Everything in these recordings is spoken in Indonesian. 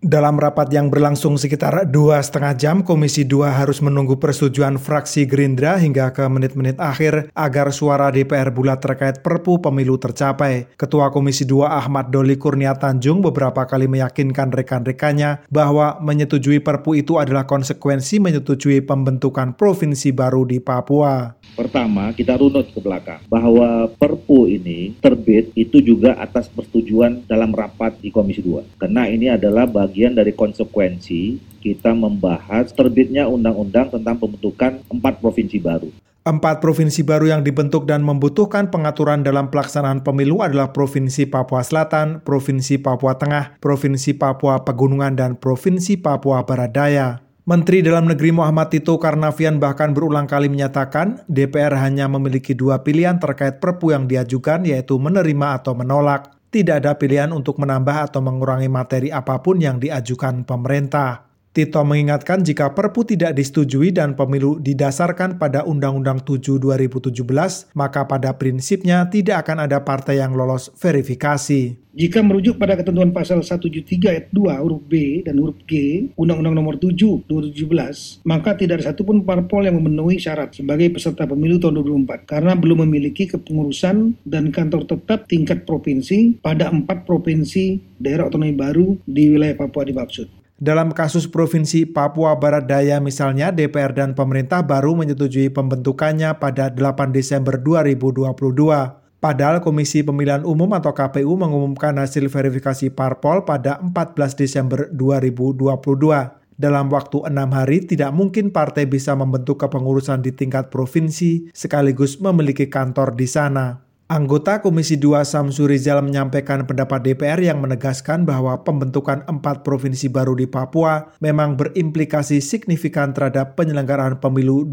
Dalam rapat yang berlangsung sekitar 2,5 jam, Komisi 2 harus menunggu persetujuan fraksi Gerindra hingga ke menit-menit akhir agar suara DPR bulat terkait Perpu Pemilu tercapai. Ketua Komisi 2 Ahmad Doli Kurnia Tanjung beberapa kali meyakinkan rekan-rekannya bahwa menyetujui Perpu itu adalah konsekuensi menyetujui pembentukan provinsi baru di Papua. Pertama, kita runut ke belakang bahwa Perpu ini terbit itu juga atas persetujuan dalam rapat di Komisi 2. Karena ini adalah bagian dari konsekuensi kita membahas terbitnya undang-undang tentang pembentukan 4 provinsi baru. 4 provinsi baru yang dibentuk dan membutuhkan pengaturan dalam pelaksanaan pemilu adalah Provinsi Papua Selatan, Provinsi Papua Tengah, Provinsi Papua Pegunungan, dan Provinsi Papua Barat Daya. Menteri Dalam Negeri Muhammad Tito Karnavian bahkan berulang kali menyatakan DPR hanya memiliki 2 pilihan terkait Perpu yang diajukan, yaitu menerima atau menolak. Tidak ada pilihan untuk menambah atau mengurangi materi apapun yang diajukan pemerintah. Tito mengingatkan jika Perpu tidak disetujui dan pemilu didasarkan pada Undang-Undang 7 2017, maka pada prinsipnya tidak akan ada partai yang lolos verifikasi. Jika merujuk pada ketentuan pasal 173 ayat 2 huruf B dan huruf G Undang-Undang nomor 7 2017, maka tidak ada satupun parpol yang memenuhi syarat sebagai peserta pemilu tahun 2024 karena belum memiliki kepengurusan dan kantor tetap tingkat provinsi pada 4 provinsi daerah otonomi baru di wilayah Papua dimaksud. Dalam kasus Provinsi Papua Barat Daya misalnya, DPR dan pemerintah baru menyetujui pembentukannya pada 8 Desember 2022. Padahal Komisi Pemilihan Umum atau KPU mengumumkan hasil verifikasi parpol pada 14 Desember 2022. Dalam waktu 6 hari, tidak mungkin partai bisa membentuk kepengurusan di tingkat provinsi sekaligus memiliki kantor di sana. Anggota Komisi 2 Samsu Rizal menyampaikan pendapat DPR yang menegaskan bahwa pembentukan 4 provinsi baru di Papua memang berimplikasi signifikan terhadap penyelenggaraan pemilu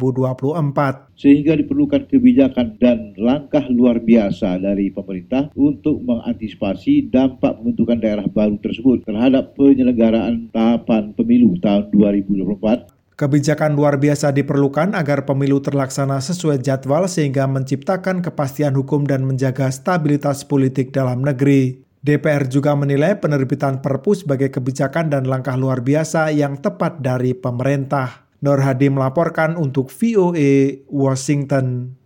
2024. Sehingga diperlukan kebijakan dan langkah luar biasa dari pemerintah untuk mengantisipasi dampak pembentukan daerah baru tersebut terhadap penyelenggaraan tahapan pemilu tahun 2024. Kebijakan luar biasa diperlukan agar pemilu terlaksana sesuai jadwal sehingga menciptakan kepastian hukum dan menjaga stabilitas politik dalam negeri. DPR juga menilai penerbitan Perpu sebagai kebijakan dan langkah luar biasa yang tepat dari pemerintah. Nur Hadi melaporkan untuk VOA Washington.